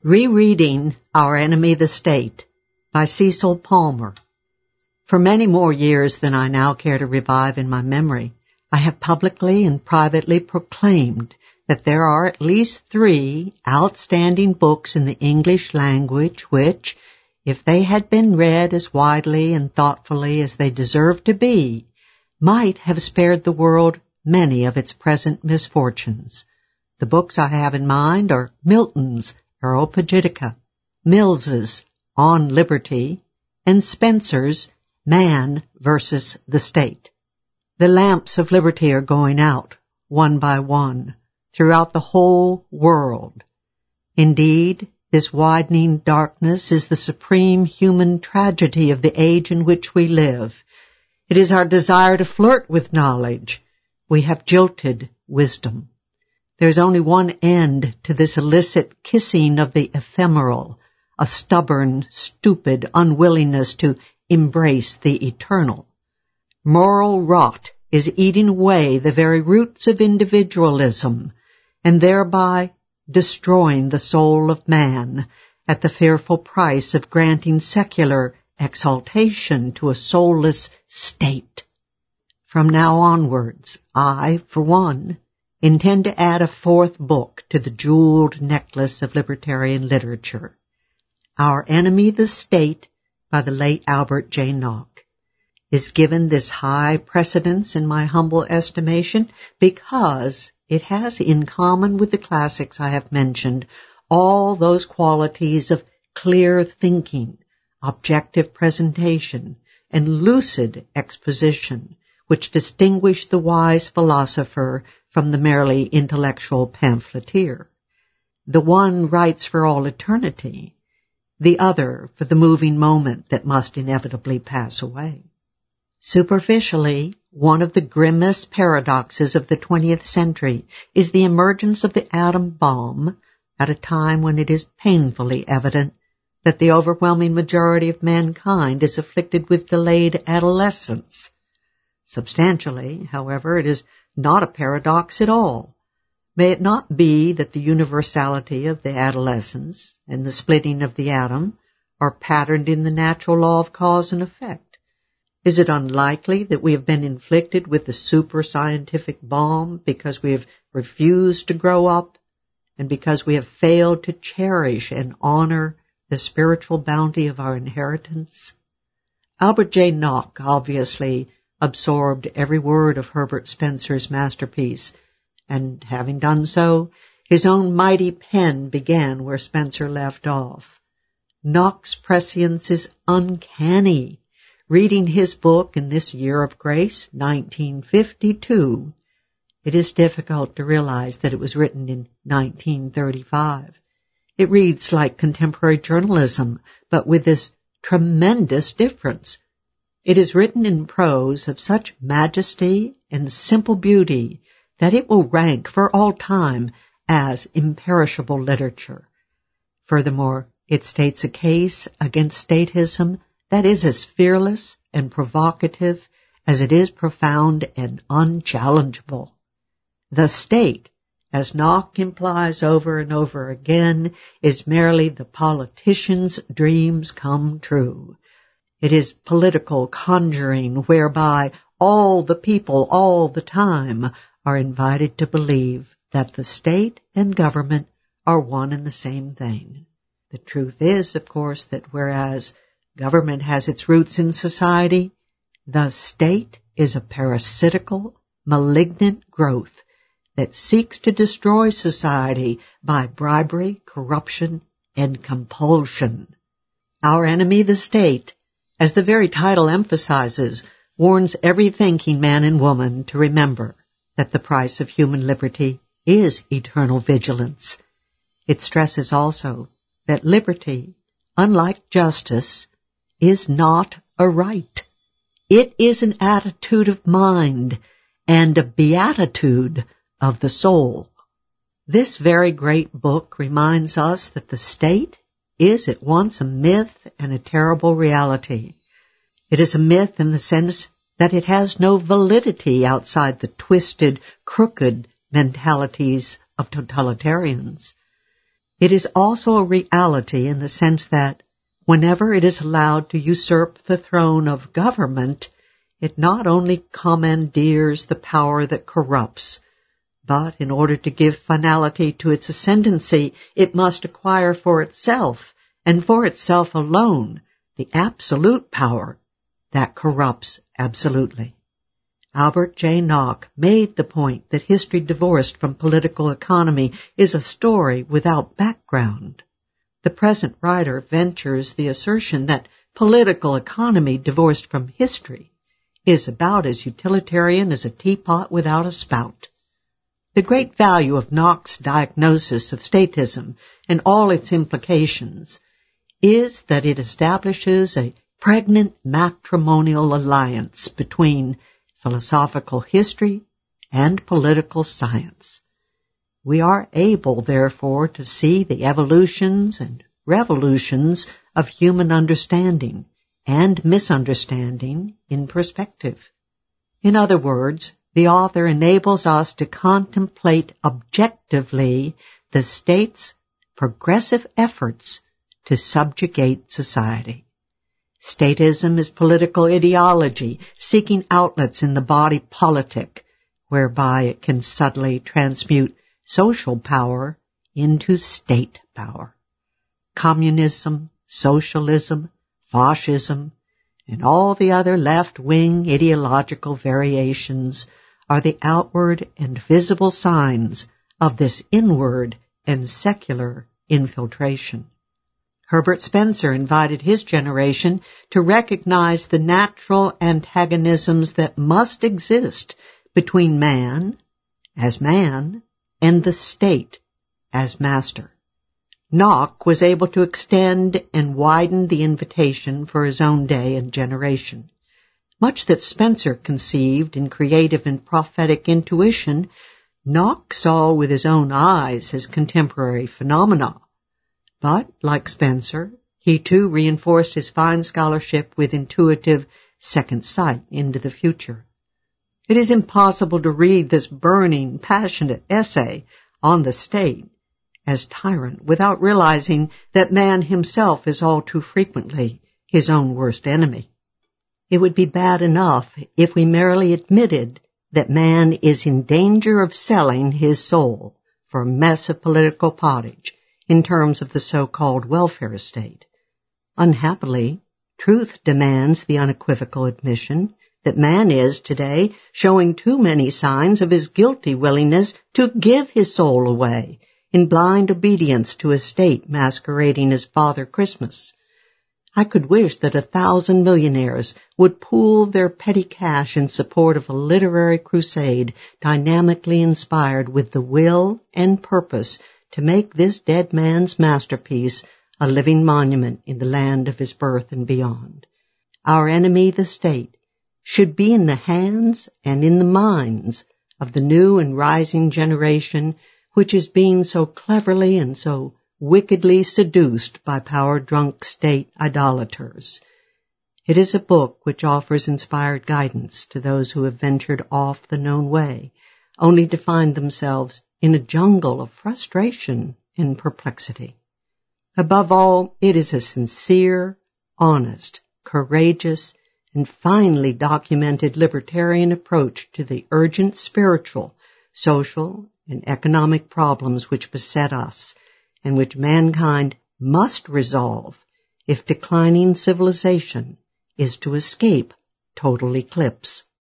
Rereading Our Enemy the State by Cecil Palmer. For many more years than I now care to revive in my memory, I have publicly and privately proclaimed that there are at least 3 outstanding books in the English language which, if they had been read as widely and thoughtfully as they deserve to be, might have spared the world many of its present misfortunes. The books I have in mind are Milton's Areopagitica, Mills's On Liberty, and Spencer's Man versus the State. The lamps of liberty are going out, one by one, throughout the whole world. Indeed, this widening darkness is the supreme human tragedy of the age in which we live. It is our desire to flirt with knowledge. We have jilted wisdom. There is only one end to this illicit kissing of the ephemeral, a stubborn, stupid unwillingness to embrace the eternal. Moral rot is eating away the very roots of individualism, and thereby destroying the soul of man at the fearful price of granting secular exaltation to a soulless state. From now onwards, I, for one, intend to add a 4th book to the jeweled necklace of libertarian literature, Our Enemy the State by the late Albert J. Nock, is given this high precedence in my humble estimation because it has in common with the classics I have mentioned all those qualities of clear thinking, objective presentation, and lucid exposition which distinguish the wise philosopher from the merely intellectual pamphleteer. The one writes for all eternity, the other for the moving moment that must inevitably pass away. Superficially, one of the grimmest paradoxes of the 20th century is the emergence of the atom bomb at a time when it is painfully evident that the overwhelming majority of mankind is afflicted with delayed adolescence. Substantially, however, it is not a paradox at all. May it not be that the universality of the adolescence and the splitting of the atom are patterned in the natural law of cause and effect? Is it unlikely that we have been inflicted with the super-scientific bomb because we have refused to grow up and because we have failed to cherish and honor the spiritual bounty of our inheritance? Albert J. Nock obviously absorbed every word of Herbert Spencer's masterpiece, and having done so, his own mighty pen began where Spencer left off. Nock's prescience is uncanny. Reading his book in this year of grace, 1952, it is difficult to realize that it was written in 1935. It reads like contemporary journalism, but with this tremendous difference. It is written in prose of such majesty and simple beauty that it will rank for all time as imperishable literature. Furthermore, it states a case against statism that is as fearless and provocative as it is profound and unchallengeable. The state, as Nock implies over and over again, is merely the politician's dreams come true. It is political conjuring whereby all the people all the time are invited to believe that the state and government are one and the same thing. The truth is, of course, that whereas government has its roots in society, the state is a parasitical, malignant growth that seeks to destroy society by bribery, corruption, and compulsion. Our Enemy the State, as the very title emphasizes, warns every thinking man and woman to remember that the price of human liberty is eternal vigilance. It stresses also that liberty, unlike justice, is not a right. It is an attitude of mind and a beatitude of the soul. This very great book reminds us that the state is at once a myth and a terrible reality. It is a myth in the sense that it has no validity outside the twisted, crooked mentalities of totalitarians. It is also a reality in the sense that whenever it is allowed to usurp the throne of government, it not only commandeers the power that corrupts, but in order to give finality to its ascendancy, it must acquire for itself, and for itself alone, the absolute power that corrupts absolutely. Albert J. Nock made the point that history divorced from political economy is a story without background. The present writer ventures the assertion that political economy divorced from history is about as utilitarian as a teapot without a spout. The great value of Nock's diagnosis of statism and all its implications is that it establishes a pregnant matrimonial alliance between philosophical history and political science. We are able, therefore, to see the evolutions and revolutions of human understanding and misunderstanding in perspective. In other words, the author enables us to contemplate objectively the state's progressive efforts to subjugate society. Statism is political ideology seeking outlets in the body politic, whereby it can subtly transmute social power into state power. Communism, socialism, fascism, and all the other left-wing ideological variations are the outward and visible signs of this inward and secular infiltration. Herbert Spencer invited his generation to recognize the natural antagonisms that must exist between man, as man, and the state, as master. Nock was able to extend and widen the invitation for his own day and generation. Much that Spencer conceived in creative and prophetic intuition, Nock saw with his own eyes as contemporary phenomena. But, like Spencer, he too reinforced his fine scholarship with intuitive second sight into the future. It is impossible to read this burning, passionate essay on the state as tyrant without realizing that man himself is all too frequently his own worst enemy. It would be bad enough if we merely admitted that man is in danger of selling his soul for a mess of political pottage in terms of the so-called welfare state. Unhappily, truth demands the unequivocal admission that man is today showing too many signs of his guilty willingness to give his soul away in blind obedience to a state masquerading as Father Christmas. I could wish that 1,000 millionaires would pool their petty cash in support of a literary crusade dynamically inspired with the will and purpose to make this dead man's masterpiece a living monument in the land of his birth and beyond. Our enemy, the state, should be in the hands and in the minds of the new and rising generation which is being so cleverly and so wickedly seduced by power-drunk state idolaters. It is a book which offers inspired guidance to those who have ventured off the known way, only to find themselves in a jungle of frustration and perplexity. Above all, it is a sincere, honest, courageous, and finely documented libertarian approach to the urgent spiritual, social, and economic problems which beset us, and which mankind must resolve if declining civilization is to escape total eclipse.